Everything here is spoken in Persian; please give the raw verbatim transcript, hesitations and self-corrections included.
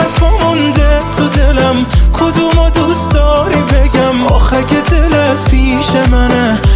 حرفا مونده تو دلم، کدومو دوست داری بگم؟ آخه که دلت پیش منه